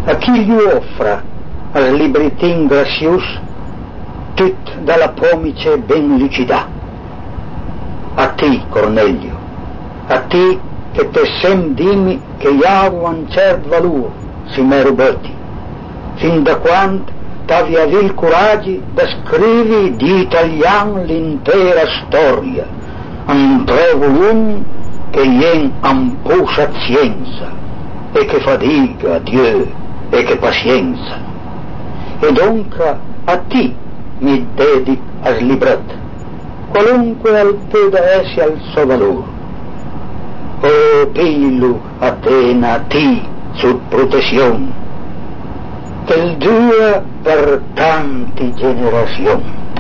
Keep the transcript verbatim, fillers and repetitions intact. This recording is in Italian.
a chi gli offra al libretin gracius tut dalla pomice ben lucida. A ti, Cornelio, a ti che te sem dimi che iavo un cert valur, si me rubati, fin da quando t'avi avuto il coraggio da scrivi di italiano l'intera storia, un tre volumi che ien ampusa scienza, e che fatica, Dio, e che pazienza. E dunque a ti mi dedico al libretto, qualunque al poda essi al suo valore. O pilu Atena a ti su protezione, che il Dio per tanti generazioni.